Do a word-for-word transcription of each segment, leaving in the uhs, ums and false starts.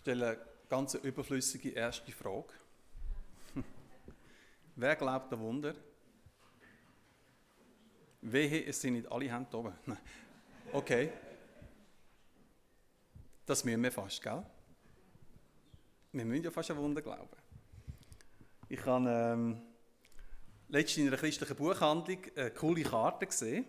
stelle eine ganz überflüssige erste Frage. Wer glaubt an Wunder? Wehe, es sind nicht alle Hände oben. Nein. Okay. Das müssen wir fast, gell? Wir müssen ja fast an Wunder glauben. Ich habe ähm, letztens in einer christlichen Buchhandlung eine coole Karte gesehen.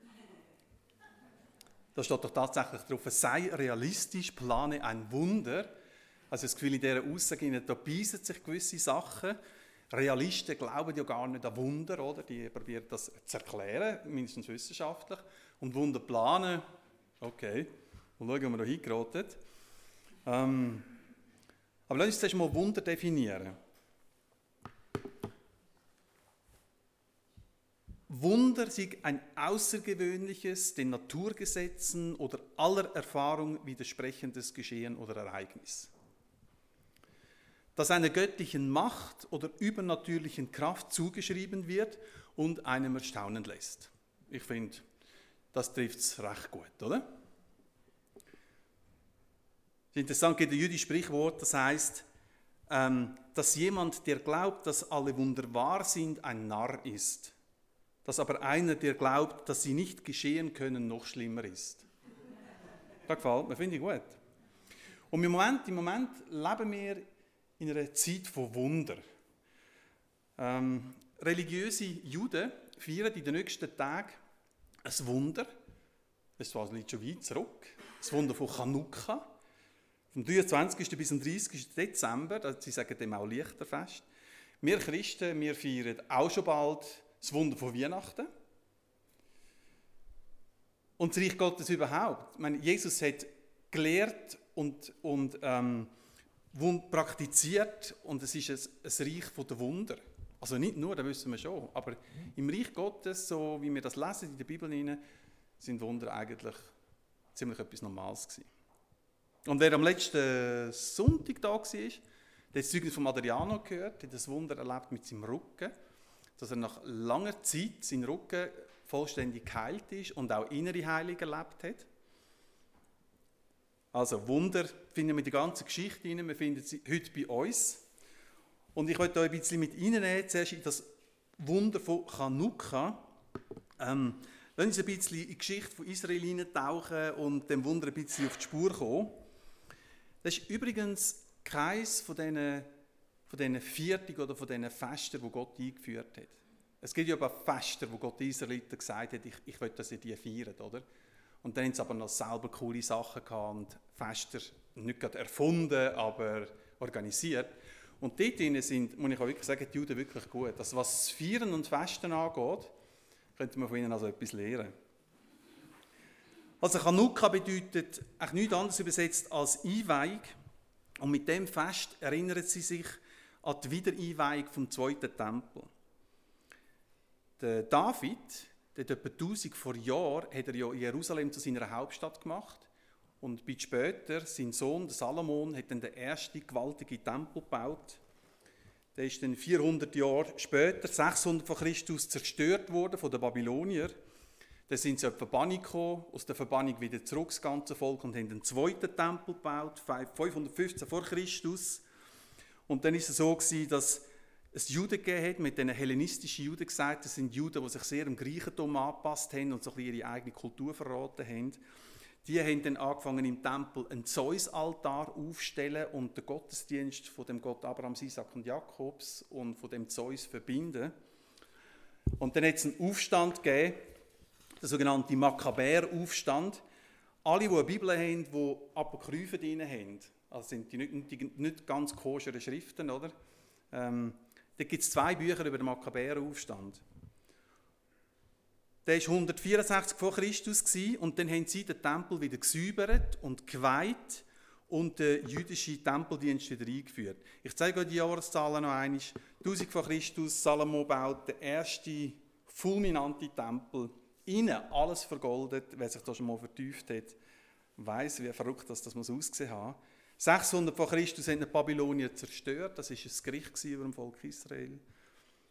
Da steht doch tatsächlich drauf, sei realistisch, plane ein Wunder. Also das Gefühl, in dieser Aussage, da beißen sich gewisse Sachen. Realisten glauben ja gar nicht an Wunder, oder? Die probieren das zu erklären, mindestens wissenschaftlich. Und Wunder planen, okay, und schauen, wie wir da hingeraten. Ähm, aber lass uns zuerst mal Wunder definieren. Wunder sind ein außergewöhnliches, den Naturgesetzen oder aller Erfahrung widersprechendes Geschehen oder Ereignis, das einer göttlichen Macht oder übernatürlichen Kraft zugeschrieben wird und einem erstaunen lässt. Ich finde, das trifft es recht gut, oder? Es ist interessant, es gibt ein jüdisches Sprichwort, das heißt, ähm, dass jemand, der glaubt, dass alle Wunder wahr sind, ein Narr ist. Dass aber einer, der glaubt, dass sie nicht geschehen können, noch schlimmer ist. Das gefällt mir, finde ich gut. Und im Moment, im Moment leben wir in einer Zeit von Wunder. Ähm, religiöse Juden feiern in den nächsten Tagen ein Wunder. Das liegt schon weit zurück. Das Wunder von Chanukka. Vom dreiundzwanzigsten bis zum dreißigsten Dezember. Sie sagen dem auch Lichterfest. Wir Christen, wir feiern auch schon bald das Wunder von Weihnachten. Und das Reich Gottes überhaupt. Ich meine, Jesus hat gelehrt und, und ähm, praktiziert und es ist ein, ein Reich der Wunder. Also nicht nur, das wissen wir schon, aber im Reich Gottes, so wie wir das lesen in der Bibel, sind Wunder eigentlich ziemlich etwas Normales gewesen. Und wer am letzten Sonntag da war, der hat das Zeugnis von Adriano gehört, hat das Wunder erlebt mit seinem Rücken, dass er nach langer Zeit sein Rücken vollständig geheilt ist und auch innere Heilung erlebt hat. Also Wunder finden wir in der ganzen Geschichte rein, wir finden sie heute bei uns. Und ich möchte euch ein bisschen mit reinnehmen, zuerst in das Wunder von Chanukka. Ähm, lassen uns ein bisschen in die Geschichte von Israel hineintauchen und dem Wunder ein bisschen auf die Spur kommen. Das ist übrigens keines von diesen von diesen Viertig oder von diesen Festen, die Gott eingeführt hat. Es gibt ja aber Feste, wo Gott den Israeliten gesagt hat, ich, ich will, dass ihr die feiern, oder? Und dann haben sie aber noch selber coole Sachen gehabt und Feste nicht gerade erfunden, aber organisiert. Und dort drin sind, muss ich auch wirklich sagen, die Juden wirklich gut. Also was das Feiern und Festen angeht, könnte man von ihnen also etwas lernen. Also Chanukka bedeutet eigentlich nichts anderes übersetzt als Einweihung. Und mit dem Fest erinnern sie sich an die Wiedereinweihung vom zweiten Tempel. Der David, der hat etwa tausend vor Jahren, hat er ja Jerusalem zu seiner Hauptstadt gemacht. Und bald später, sein Sohn, der Salomon, hat dann den ersten gewaltigen Tempel gebaut. Der ist dann vierhundert Jahre später, sechshundert vor Christus, zerstört worden von den Babyloniern. Dann sind sie auf die Verbannung gekommen, aus der Verbannung wieder zurück, das ganze Volk, und haben den zweiten Tempel gebaut, fünfhundertfünfzehn vor Christus. Und dann ist es so gewesen, dass es Juden gegeben hat, mit den hellenistischen Juden gesagt, das sind Juden, die sich sehr dem Griechentum angepasst haben und so ein bisschen ihre eigene Kultur verraten haben. Die haben dann angefangen, im Tempel einen Zeus-Altar aufzustellen und den Gottesdienst von dem Gott Abrahams, Isaac und Jakobs und von dem Zeus verbinden. Und dann hat es einen Aufstand gegeben, der sogenannte Makkabäer-Aufstand. Alle, die eine Bibel haben, die Apokryphen drin haben, also sind die nicht, die nicht ganz koscheren Schriften, oder? Ähm, da gibt es zwei Bücher über den Makkabäer-Aufstand. Der war hundertvierundsechzig vor Christus und dann haben sie den Tempel wieder gesäubert und geweiht und den jüdischen Tempeldienst wieder eingeführt. Ich zeige euch die Jahreszahlen noch einmal. tausend vor Christus, Salomo baut den ersten fulminanten Tempel. Innen alles vergoldet. Wer sich da schon mal vertieft hat, weiss, wie verrückt das, das muss ausgesehen haben. sechshundert vor Christus haben die Babylonier zerstört. Das war ein Gericht über dem Volk Israel.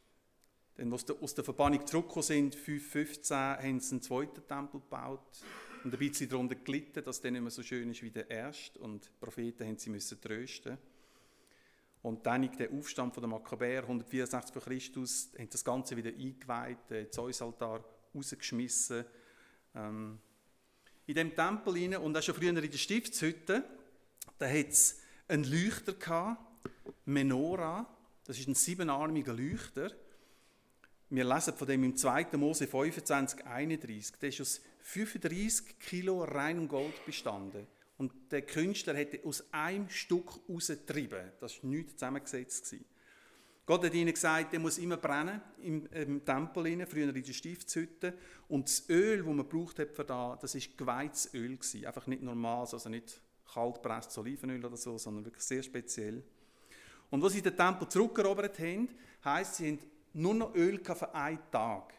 Dann, als sie aus der Verbannung zurückgekommen sind, fünfhundertfünfzehn, haben sie einen zweiten Tempel gebaut. und ein bisschen darunter gelitten, dass der nicht mehr so schön ist wie der erste. Und die Propheten haben sie müssen trösten. Und dann der Aufstand von der Makkabäer, hundertvierundsechzig vor Christus, haben das Ganze wieder eingeweiht, den Zeusaltar rausgeschmissen. Ähm, in dem Tempel rein, und auch schon früher in der Stiftshütte, da hat es einen Leuchter gehabt, Menora, das ist ein siebenarmiger Leuchter. Wir lesen von dem im zweiten Mose fünfundzwanzig, einunddreißig. Der ist aus fünfunddreißig Kilo reinem Gold bestanden. Und der Künstler hätte aus einem Stück rausgetrieben. Das war nichts zusammengesetzt. Gott hat ihnen gesagt, der muss immer brennen im, im Tempel rein, früher in der Stiftshütte. Und das Öl, das man gebraucht hat für das, das war geweihtes Öl gewesen. Einfach nicht normal, also nicht kaltgepresstes Olivenöl oder so, sondern wirklich sehr speziell. Und als sie den Tempel zurückerobert haben, heisst, sie haben nur noch Öl für einen Tag.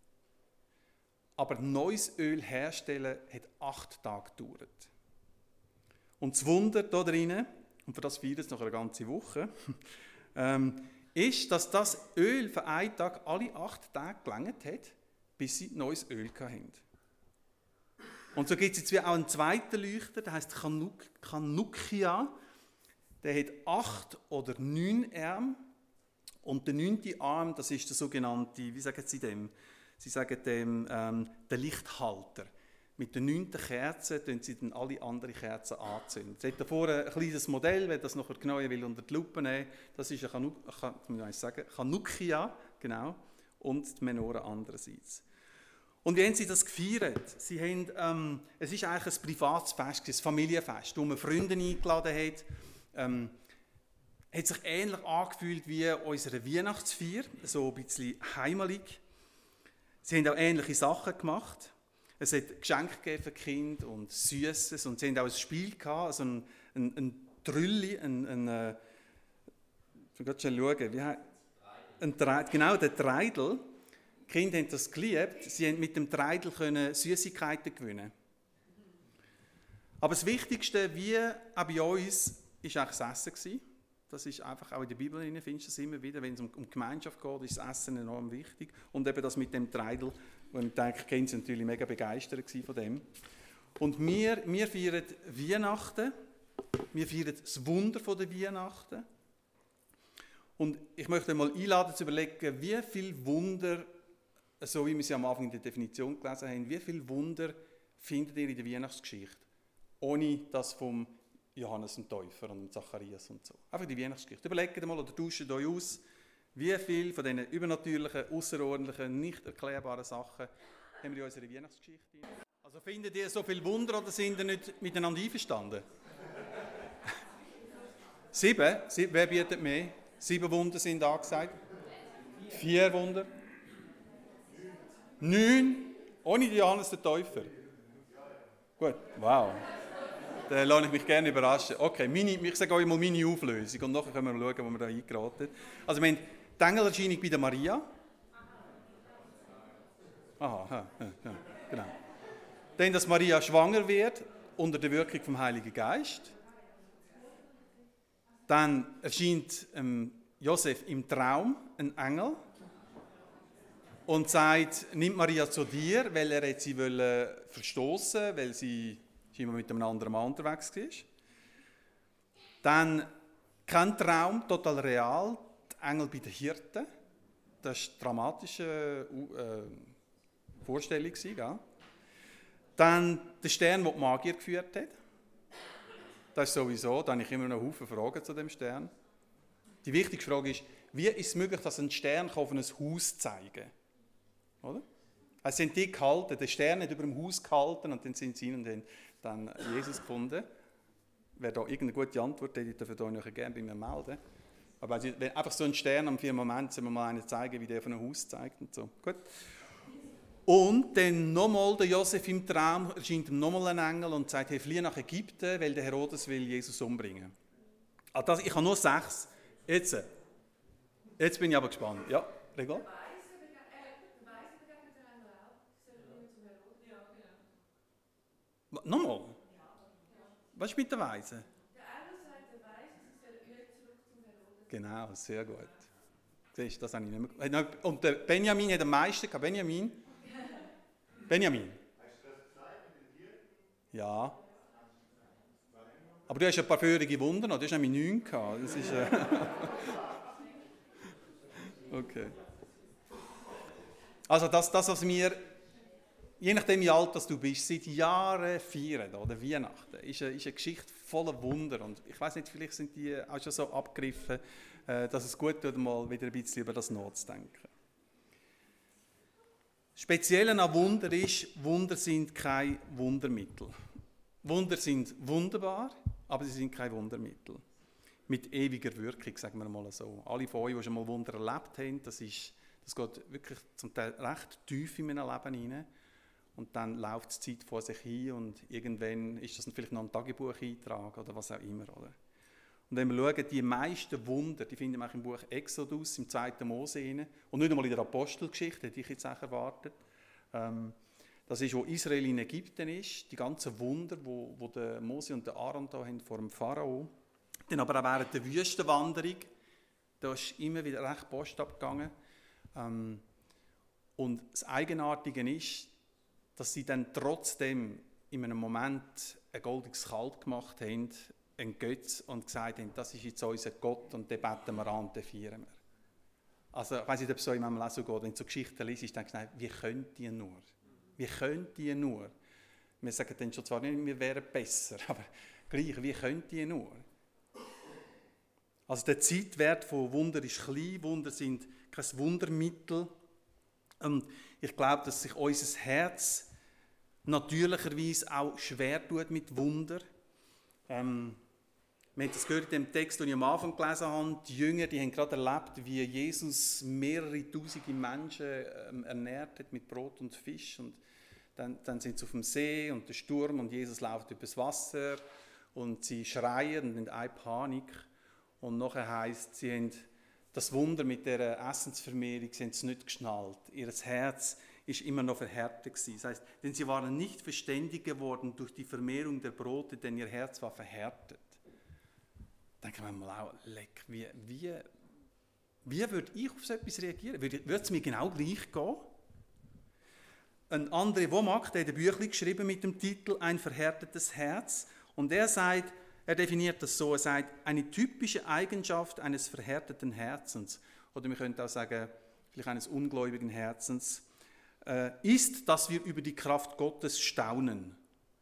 Aber neues Öl herstellen hat acht Tage gedauert. Und das Wunder hier drinnen, und für das feiern es noch eine ganze Woche, ähm, ist, dass das Öl für einen Tag alle acht Tage gelangt hat, bis sie neues Öl hatten. Und so gibt es jetzt auch einen zweiten Leuchter, der heisst Chanuk- Chanukia. Der hat acht oder neun Arme. Und der neunte Arm, das ist der sogenannte, wie sagen Sie dem? Sie sagen dem ähm, der Lichthalter. Mit der neunten Kerze tun sie dann alle anderen Kerzen anzünden. Sie hat da vorne ein kleines Modell, wer das noch genauer will, unter die Lupe nehmen. Das ist eine Chanuk- Ch- sagen, Chanukia, genau, und die Menora andererseits. Und wie haben sie das gefeiert? Sie haben, ähm, es ist eigentlich ein privates Fest, ein Familienfest, wo man Freunde eingeladen hat. Ähm, hat sich ähnlich angefühlt wie unsere Weihnachtsfeier, so ein bisschen heimelig. Sie haben auch ähnliche Sachen gemacht. Es hat Geschenke gegeben für die Kinder und Süßes. Und sie haben auch ein Spiel gehabt, also ein, ein, ein Trülli, ein, ein, äh, ich will gerade schon schauen, wie heißt ein Treidel, genau, der Treidel. Die Kinder haben das geliebt. Sie haben mit dem Treidel können Süßigkeiten gewinnen. Aber das Wichtigste, wie auch bei uns, war eigentlich das Essen. Das ist einfach, auch in der Bibel findest du das immer wieder, wenn es um, um Gemeinschaft geht, ist das Essen enorm wichtig. Und eben das mit dem Treidel, wo ich denke, Kinder sind natürlich mega begeistert von dem. Und wir, wir feiern Weihnachten, wir feiern das Wunder der Weihnachten. Und ich möchte mal einladen zu überlegen, wie viele Wunder, so wie wir sie am Anfang in der Definition gelesen haben, wie viele Wunder findet ihr in der Weihnachtsgeschichte, ohne das vom Johannes dem Täufer und Zacharias und so. Einfach die Weihnachtsgeschichte. Überlegt mal oder tauscht euch aus, wie viele von diesen übernatürlichen, außerordentlichen, nicht erklärbaren Sachen haben wir in unserer Weihnachtsgeschichte. Also findet ihr so viele Wunder oder sind ihr nicht miteinander einverstanden? Sieben? Sieben? Wer bietet mehr? Sieben Wunder sind angesagt. Vier Wunder. Neun? Ohne Johannes den Täufer. Gut, wow. Da lasse ich mich gerne überraschen. Okay, meine, ich sage euch mal meine Auflösung und nachher können wir schauen, wo wir da eingeraten. Also wir haben die Engelerscheinung bei der Maria. Aha, ja, ja, genau. Dann, dass Maria schwanger wird unter der Wirkung vom Heiligen Geist. Dann erscheint ähm, Josef im Traum ein Engel und sagt, nimm Maria zu dir, weil er sie verstoßen, weil sie scheinbar mit einem anderen Mann unterwegs war. Dann kein Traum, total real, die Engel bei den Hirten. Das war eine dramatische äh, Vorstellung. Gell? Dann der Stern, der die Magier geführt hat. Das ist sowieso, da habe ich immer noch Haufen Fragen zu dem Stern. Die wichtigste Frage ist, wie ist es möglich, dass ein Stern auf ein Haus zeigen kann? Oder? Also sind die gehalten, der Stern hat über dem Haus gehalten und dann sind sie hin und haben dann Jesus gefunden. Wer da irgendeine gute Antwort hat, darf da noch gerne bei mir melden. Aber also, wenn einfach so ein Stern am Firmament, sollen wir mal einen zeigen, wie der von einem Haus zeigt und so. Gut. Und dann nochmal der Josef im Traum erscheint ihm nochmal ein Engel und sagt, hey, fliehe nach Ägypten, weil der Herodes will Jesus umbringen. Also das, ich habe nur sechs. Jetzt, jetzt bin ich aber gespannt. Ja, Regel? Nochmal? Was ist mit der Weise? Der Engel sagt der Weise, sie soll wieder zurück zum Herodes. Genau, sehr gut. Siehst du, das habe ich nicht mehr. Und der Benjamin hat am meisten gehabt. Benjamin? Benjamin? Hast du das gezeigt mit den Hirten? Ja. Aber du hast ein paar feurige Wunder noch, du hast nämlich neun gehabt. Das ist, äh okay. Also das, das, was wir, je nachdem wie alt du bist, seit Jahren feiern, oder Weihnachten, ist eine, ist eine Geschichte voller Wunder. Und ich weiß nicht, vielleicht sind die auch schon so abgegriffen, dass es gut tut, mal wieder ein bisschen über das nachzudenken. Das Spezielle an Wunder ist, Wunder sind kein Wundermittel. Wunder sind wunderbar, aber sie sind kein Wundermittel. Mit ewiger Wirkung, sagen wir mal so. Alle von euch, die schon mal Wunder erlebt haben, das, ist, das geht wirklich zum Teil recht tief in mein Leben hinein. Und dann läuft die Zeit vor sich hin und irgendwann ist das vielleicht noch ein Tagebucheintrag oder was auch immer. Oder? Und wenn wir schauen, die meisten Wunder, die finden wir auch im Buch Exodus, im zweiten Mose rein. Und nicht einmal in der Apostelgeschichte, hätte ich jetzt auch erwartet. Ähm, das ist, wo Israel in Ägypten ist, die ganzen Wunder, wo, wo der Mose und der Aaron da haben vor dem Pharao. Dann aber auch während der Wüstenwanderung, da ist immer wieder recht Post abgegangen. Ähm, und das Eigenartige ist, dass sie dann trotzdem in einem Moment ein goldiges Kalb gemacht haben, ein Götz, und gesagt haben, das ist jetzt unser Gott und den beten wir an und den feiern wir. Also ich weiss nicht, ob es so in meinem Lesen geht, wenn du so Geschichten liest, denkst du, wie könnt ihr nur? Wie könnt ihr nur? Wir sagen dann schon zwar nicht, wir wären besser, aber gleich, wie könnt ihr nur? Also der Zeitwert von Wunder ist klein, Wunder sind kein Wundermittel. Und ich glaube, dass sich unser Herz natürlicherweise auch schwer tut mit Wunder. Ähm, wir haben das gehört in dem Text, den ich am Anfang gelesen habe. Die Jünger, die haben gerade erlebt, wie Jesus mehrere tausende Menschen ähm, ernährt hat mit Brot und Fisch. Und dann, dann sind sie auf dem See und der Sturm und Jesus läuft übers Wasser und sie schreien und haben eine Panik. Und nachher heisst, sie haben das Wunder mit der Essensvermehrung, sie haben es nicht geschnallt. Ihr Herz ist immer noch verhärtet gewesen. Das heisst, denn sie waren nicht verständig geworden durch die Vermehrung der Brote, denn ihr Herz war verhärtet. Denken wir mal auch, leck, wie, wie, wie würde ich auf so etwas reagieren? Würde, würde es mir genau gleich gehen? Ein André Womack, der hat ein Büchlein geschrieben mit dem Titel «Ein verhärtetes Herz». Und er sagt, er definiert das so, er sagt, eine typische Eigenschaft eines verhärteten Herzens, oder wir könnten auch sagen, vielleicht eines ungläubigen Herzens, äh, ist, dass wir über die Kraft Gottes staunen.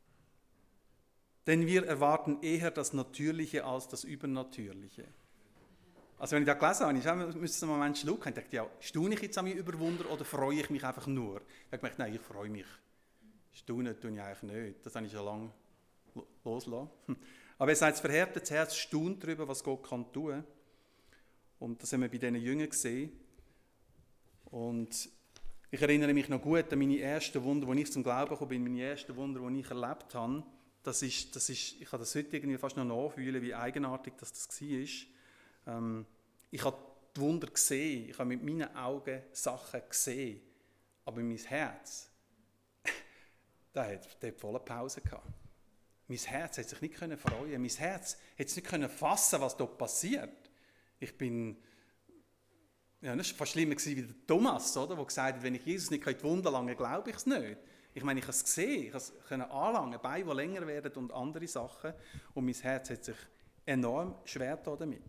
Denn wir erwarten eher das Natürliche als das Übernatürliche. Also wenn ich das gelesen habe, ich habe, müsste einen Moment schlucken, ich dachte, ja, staune ich jetzt an mir über Wunder oder freue ich mich einfach nur? Ich habe gedacht, nein, ich freue mich. Staunen tue ich eigentlich nicht, das habe ich schon lange losgelassen. Aber er sagt, das verhärtete Herz staunt darüber, was Gott kann tun. Und das haben wir bei diesen Jüngern gesehen. Und ich erinnere mich noch gut an meine ersten Wunder, als ich zum Glauben gekommen bin, meine ersten Wunder, die ich erlebt habe. Das ist, das ist, ich kann das heute irgendwie fast noch nachfühlen, wie eigenartig das, das war. Ähm, ich habe die Wunder gesehen, ich habe mit meinen Augen Sachen gesehen. Aber mein Herz, das hat, das hat volle Pause gehabt. Mein Herz hat sich nicht freuen. Mein Herz hat es nicht fassen, was dort passiert. Ich bin, ja, das war fast schlimmer wie der Thomas, oder, der gesagt hat, wenn ich Jesus nicht in die Wunder lange, glaube ich es nicht. Ich meine, ich habe es gesehen, ich konnte es anlangen, Beine, die länger werden und andere Sachen. Und mein Herz hat sich enorm schwer getan damit.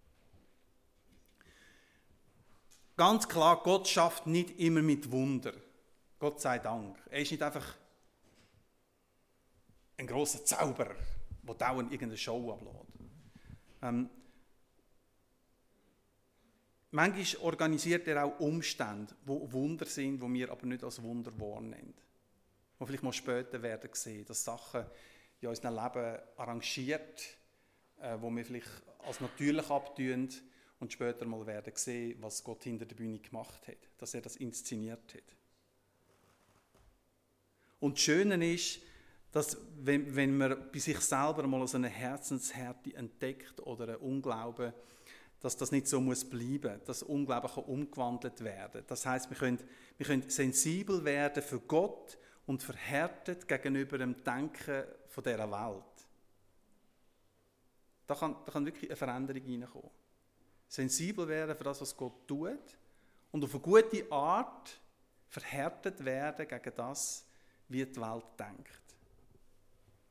Ganz klar, Gott schafft nicht immer mit Wunder. Gott sei Dank. Er ist nicht einfach ein grosser Zauberer, der dauernd irgendeine Show ablässt. Ähm, manchmal organisiert er auch Umstände, die Wunder sind, die wir aber nicht als Wunder wahrnehmen. Die vielleicht mal später werden sehen, dass Sachen in unserem Leben arrangiert, äh, wo wir vielleicht als natürlich abtun und später mal werden sehen, was Gott hinter der Bühne gemacht hat, dass er das inszeniert hat. Und das Schöne ist, dass wenn, wenn man bei sich selber mal so eine Herzenshärte entdeckt oder einen Unglauben, dass das nicht so muss bleiben, dass Unglauben kann umgewandelt werden. Das heisst, wir können, wir können sensibel werden für Gott und verhärtet gegenüber dem Denken von dieser Welt. Da kann, da kann wirklich eine Veränderung reinkommen. Sensibel werden für das, was Gott tut und auf eine gute Art verhärtet werden gegen das, wie die Welt denkt.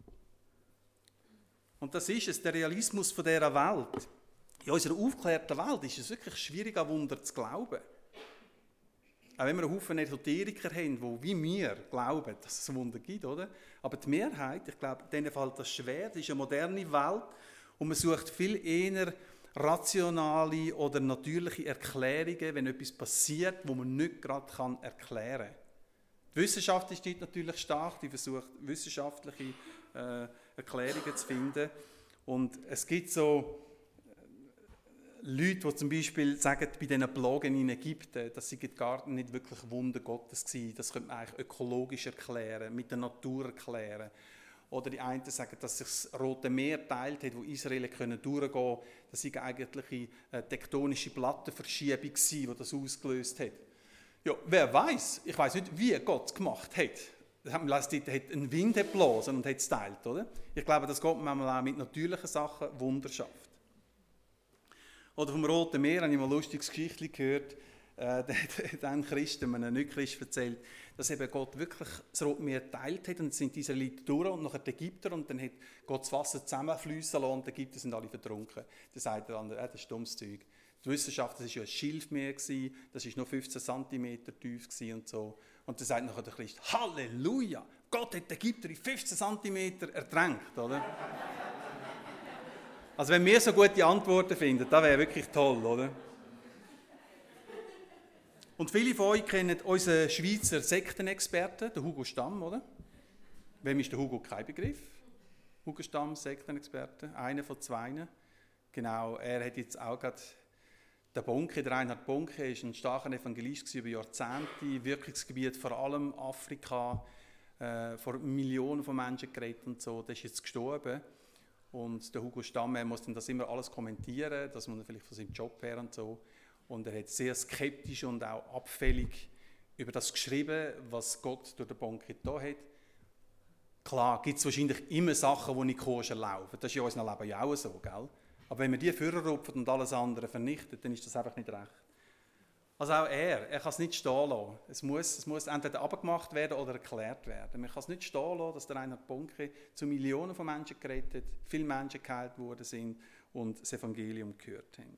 Und das ist es, der Realismus von dieser Welt. In unserer aufgeklärten Welt ist es wirklich schwierig, an Wunder zu glauben. Auch wenn wir einen Haufen Esoteriker haben, die wie wir glauben, dass es ein Wunder gibt, oder? Aber die Mehrheit, ich glaube, denen fällt das schwer. Das ist eine moderne Welt und man sucht viel eher rationale oder natürliche Erklärungen, wenn etwas passiert, wo man nicht gerade erklären kann. Die Wissenschaft ist dort natürlich stark, die versucht wissenschaftliche äh, Erklärungen zu finden. Und es gibt so Leute, die zum Beispiel sagen, bei diesen Plagen in Ägypten, das sind gar nicht wirklich Wunder Gottes gewesen. Das könnte man eigentlich ökologisch erklären, mit der Natur erklären. Oder die einen sagen, dass sich das Rote Meer teilt hat, wo Israel können durchgehen konnte. Das war eigentlich eine tektonische Plattenverschiebung, die das ausgelöst hat. Ja, wer weiß? Ich weiß nicht, wie Gott es gemacht hat. Das hat einen Wind geblasen und hat es geteilt, oder? Ich glaube, dass Gott manchmal auch mit natürlichen Sachen Wunder schafft. Oder vom Roten Meer habe ich mal ein lustiges Geschichtchen gehört. Äh, da hat ein Christ, einem Nicht-Christ erzählt, dass eben Gott wirklich das Rote Meer geteilt hat und es sind die Israeliten durch und nachher die Ägypter und dann hat Gott das Wasser zusammenfließen lassen und die Ägypter sind alle vertrunken. Dann sagt der andere, äh, das ist dummes Zeug. Die Wissenschaft, das war ja ein Schilfmeer, das war nur fünfzehn Zentimeter tief und so. Und dann sagt nachher der Christ, Halleluja, Gott hat die Ägypter in fünfzehn Zentimeter ertränkt, oder? Also wenn wir so gute Antworten finden, das wäre wirklich toll, oder? Und viele von euch kennen unseren Schweizer Sektenexperten, den Hugo Stamm, oder? Wem ist der Hugo kein Begriff? Hugo Stamm, Sektenexperte, einer von zwei. Genau, er hat jetzt auch gerade, der Bonke, der Reinhard Bonke, ist ein starker Evangelist über Jahrzehnte, Wirkungsgebiet vor allem Afrika, äh, vor Millionen von Menschen geredet und so, der ist jetzt gestorben. Und der Hugo Stamm, er muss dann das immer alles kommentieren, das muss er vielleicht von seinem Job her und so. Und er hat sehr skeptisch und auch abfällig über das geschrieben, was Gott durch den Bonke da hat. Klar, gibt es wahrscheinlich immer Sachen, die nicht koscher laufen. Das ist in unserem Leben ja auch so, gell? Aber wenn man die vorrupfen und alles andere vernichtet, dann ist das einfach nicht recht. Also auch er, er kann es nicht stehen lassen. Es muss, es muss entweder abgemacht werden oder erklärt werden. Man kann es nicht stehen lassen, dass der Reinhard Bonke zu Millionen von Menschen geredet hat, viele Menschen geheilt worden sind und das Evangelium gehört haben.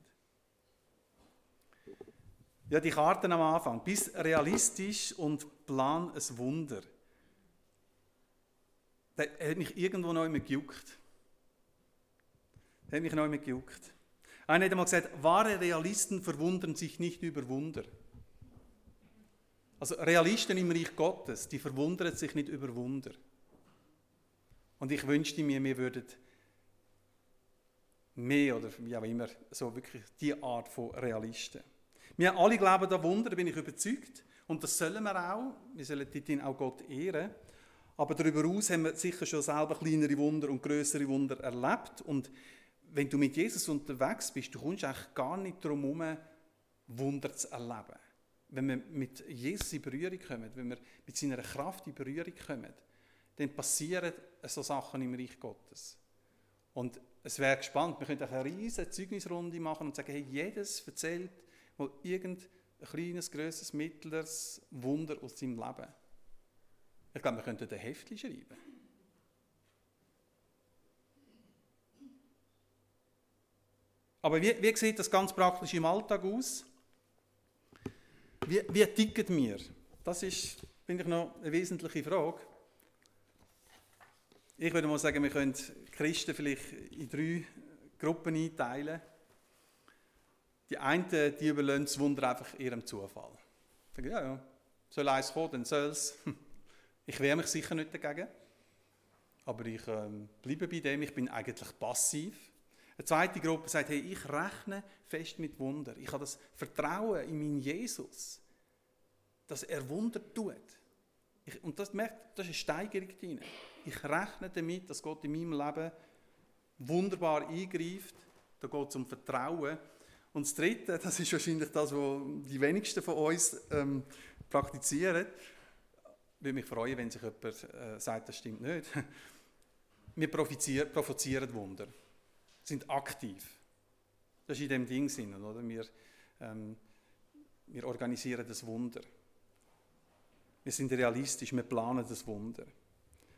Ja, die Karten am Anfang. Bist realistisch und plan ein Wunder. Das hat mich irgendwo noch immer gejuckt. Das hat mich noch immer gejuckt. Einer hat einmal gesagt, wahre Realisten verwundern sich nicht über Wunder. Also Realisten im Reich Gottes, die verwundern sich nicht über Wunder. Und ich wünschte mir, wir würden mehr oder wie auch immer, so wirklich die Art von Realisten. Wir alle glauben an Wunder, da bin ich überzeugt. Und das sollen wir auch. Wir sollen dort auch Gott ehren. Aber darüber hinaus haben wir sicher schon selber kleinere Wunder und grössere Wunder erlebt. Und wenn du mit Jesus unterwegs bist, du kommst eigentlich gar nicht darum herum, Wunder zu erleben. Wenn wir mit Jesus in Berührung kommen, wenn wir mit seiner Kraft in Berührung kommen, dann passieren so Sachen im Reich Gottes. Und es wäre gespannt, wir könnten eine riesige Zeugnisrunde machen und sagen, hey, jedes erzählt mal irgendein kleines, grosses, mittleres Wunder aus seinem Leben. Ich glaube, wir könnten ein Heftchen schreiben. Aber wie, wie sieht das ganz praktisch im Alltag aus? Wie, wie ticken wir? Das ist, finde ich, noch eine wesentliche Frage. Ich würde mal sagen, wir können Christen vielleicht in drei Gruppen einteilen. Die einen, die überlassen das Wunder einfach ihrem Zufall. Ich sage, ja, ja, soll eins kommen, dann soll es. Ich wehre mich sicher nicht dagegen. Aber ich ähm, bleibe bei dem, ich bin eigentlich passiv. Eine zweite Gruppe sagt, hey, ich rechne fest mit Wunder. Ich habe das Vertrauen in meinen Jesus, dass er Wunder tut. Ich, und das merkt, das ist eine Steigerung drin. Ich rechne damit, dass Gott in meinem Leben wunderbar eingreift. Da geht es um Vertrauen. Und das Dritte, das ist wahrscheinlich das, was die wenigsten von uns ähm, praktizieren. Ich würde mich freuen, wenn sich jemand äh, sagt, das stimmt nicht. Wir provozieren, provozieren Wunder. Sind aktiv. Das ist in dem Ding Sinn, oder? Wir, ähm, wir organisieren das Wunder. Wir sind realistisch, wir planen das Wunder.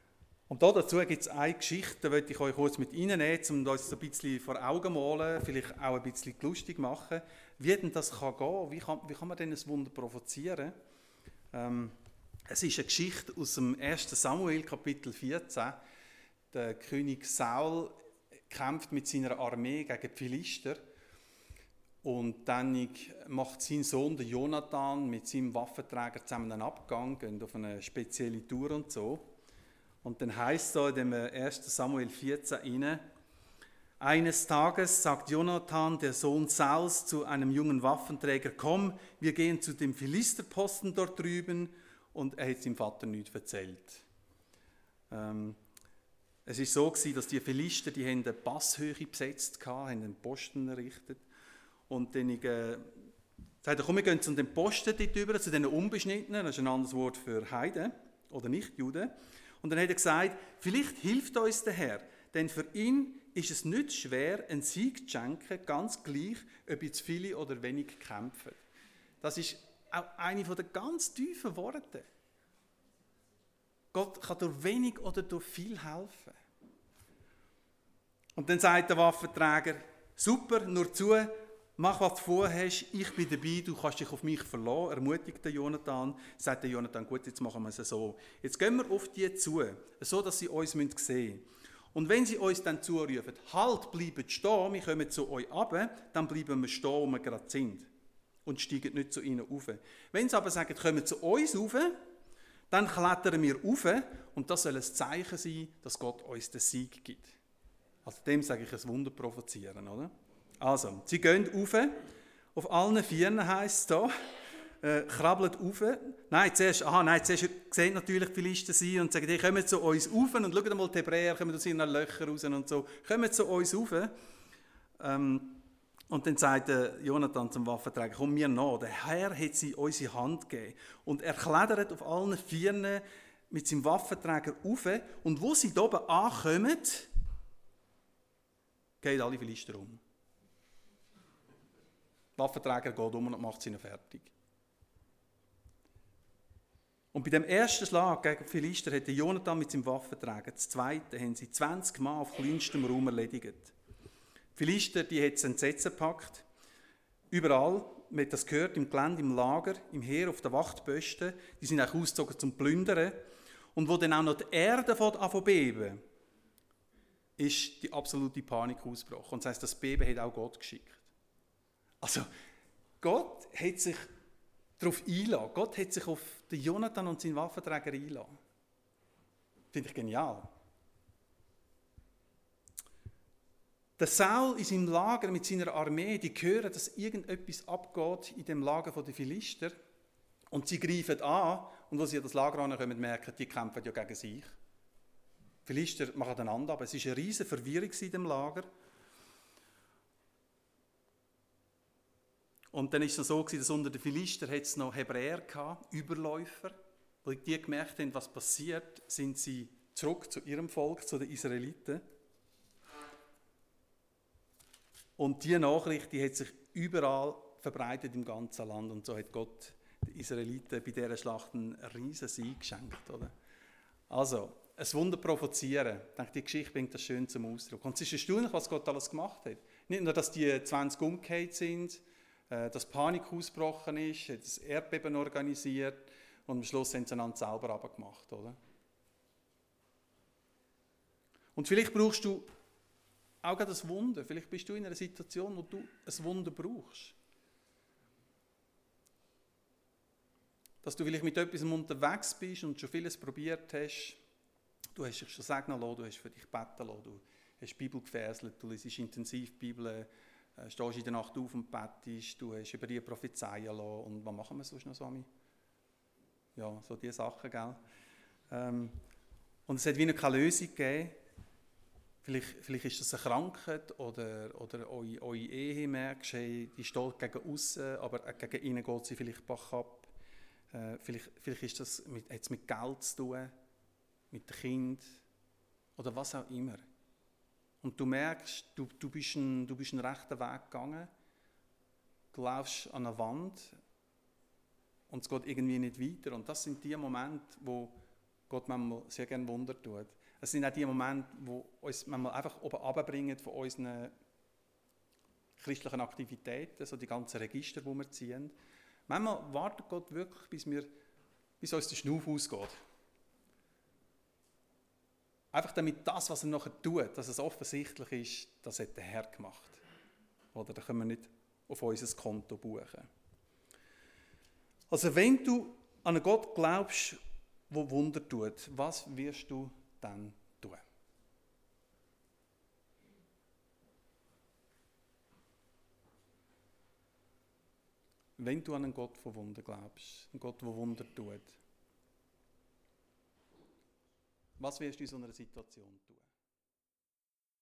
Und da dazu gibt es eine Geschichte, die möchte ich euch kurz mit reinnehmen, um uns ein bisschen vor Augen zu malen, vielleicht auch ein bisschen lustig machen, wie denn das kann gehen, wie kann, wie kann man denn ein Wunder provozieren. Ähm, es ist eine Geschichte aus dem ersten Samuel, Kapitel vierzehn. Der König Saul kämpft mit seiner Armee gegen die Philister. Und dann macht sein Sohn, der Jonathan, mit seinem Waffenträger zusammen einen Abgang, gehen auf eine spezielle Tour und so. Und dann heißt es da in dem ersten Samuel vierzehn rein, eines Tages sagt Jonathan, der Sohn Sauls, zu einem jungen Waffenträger, komm, wir gehen zu dem Philisterposten dort drüben. Und er hat seinem Vater nichts erzählt. Ähm, es war so gewesen, dass die Philister, die haben eine Passhöhe besetzt hatten, haben einen Posten errichtet. Und dann äh, sagt er, komm, wir gehen zu dem Posten dort rüber, zu den Unbeschnittenen, das ist ein anderes Wort für Heiden oder Nichtjuden. Und dann hat er gesagt, vielleicht hilft uns der Herr, denn für ihn ist es nicht schwer, einen Sieg zu schenken, ganz gleich, ob jetzt viele oder wenig kämpfen. Das ist auch eine der ganz tiefen Worte. Gott kann durch wenig oder durch viel helfen. Und dann sagt der Waffenträger, super, nur zu, mach, was du vorhast, ich bin dabei, du kannst dich auf mich verlassen, ermutigt der Jonathan. Sagt der Jonathan, gut, jetzt machen wir es so. Jetzt gehen wir auf die zu, so dass sie uns sehen müssen. Und wenn sie uns dann zurufen, halt, bleibt stehen, wir kommen zu euch runter, dann bleiben wir stehen, wo wir gerade sind. Und steigen nicht zu ihnen rauf. Wenn sie aber sagen, kommen zu uns rauf, dann klettern wir rauf und das soll ein Zeichen sein, dass Gott uns den Sieg gibt. Also dem sage ich, ein Wunder provozieren, oder? Also, sie gehen rauf, auf allen Vieren heisst es da, äh, krabbelt rauf. Nein, zuerst, aha, nein, zuerst sehen natürlich die Philister sie und sagen, die kommen zu uns rauf und schaut mal, die Hebräer kommen aus ihren Löchern raus und so, kommen zu uns rauf. Ähm, Und dann sagt Jonathan zum Waffenträger, komm mir nach, der Herr hat sie unsere Hand gegeben. Und er klettert auf allen Vieren mit seinem Waffenträger rauf. Und wo sie da oben ankommen, gehen alle Philister um. Der Waffenträger geht um und macht sie noch fertig. Und bei dem ersten Schlag gegen die Philister hat Jonathan mit seinem Waffenträger, das zweite, haben sie zwanzig Mann auf kleinstem Raum erledigt. Die Philister, die hat es Entsetzen gepackt. Überall, man hat das gehört, im Gelände, im Lager, im Heer, auf den Wachtposten, die sind auch ausgezogen zum Plündern. Und wo dann auch noch die Erde anfängt zu beben, ist die absolute Panik ausgebrochen. Und das heisst, das Beben hat auch Gott geschickt. Also, Gott hat sich darauf eingelassen. Gott hat sich auf den Jonathan und seinen Waffenträger eingelassen. Finde ich genial. Der Saul in seinem Lager mit seiner Armee, die hören, dass irgendetwas abgeht in dem Lager der Philister. Und sie greifen an. Und als sie an das Lager ankommen, merken, die kämpfen ja gegen sich. Die Philister machen einander, aber es war eine riesige Verwirrung in dem Lager. Und dann war es so, dass unter den Philistern es noch Hebräer gab, Überläufer. Als die gemerkt haben, was passiert, sind sie zurück zu ihrem Volk, zu den Israeliten. Und diese Nachricht, die hat sich überall verbreitet im ganzen Land. Und so hat Gott den Israeliten bei dieser Schlacht einen riesen Sieg geschenkt. Oder? Also, ein Wunder provozieren. Ich denke, die Geschichte bringt das schön zum Ausdruck. Und es ist erstaunlich, was Gott alles gemacht hat. Nicht nur, dass die zwanzig umgekehrt sind, dass Panik ausgebrochen ist, hat das Erdbeben organisiert und am Schluss haben sie einander selber runtergemacht, oder? Und vielleicht brauchst du auch gerade ein Wunder. Vielleicht bist du in einer Situation, wo du ein Wunder brauchst. Dass du vielleicht mit etwas unterwegs bist und schon vieles probiert hast. Du hast dich schon segnen lassen, du hast für dich beten lassen, du hast die Bibel gefäselt, du liest intensiv die Bibel, äh, stehst in der Nacht auf und bettest, du hast über die prophezeien lassen. Und was machen wir sonst noch, Sami? Ja, so diese Sachen, gell? Ähm, und es hat wie noch keine Lösung gegeben. Vielleicht, vielleicht ist das eine Krankheit oder, oder eure, eure Ehe, merkst, hey, die steht gegen aussen, aber gegen innen geht sie vielleicht bach ab. Äh, vielleicht, vielleicht ist das mit, hat es mit Geld zu tun, mit dem Kind oder was auch immer. Und du merkst, du, du, bist ein, du bist einen rechten Weg gegangen, du laufst an einer Wand und es geht irgendwie nicht weiter. Und das sind die Momente, wo Gott manchmal sehr gerne Wunder tut. Es sind auch die Momente, die uns manchmal einfach oben runterbringen von unseren christlichen Aktivitäten, so die ganzen Register, die wir ziehen. Manchmal wartet Gott wirklich, bis, wir, bis uns der Schnuff ausgeht. Einfach damit das, was er nachher tut, dass es offensichtlich ist, das hat der Herr gemacht. Oder da können wir nicht auf unser Konto buchen. Also wenn du an einen Gott glaubst, der Wunder tut, was wirst du dann tun? Wenn du an einen Gott von Wunder glaubst, einen Gott, der Wunder tut, was wirst du in so einer Situation tun?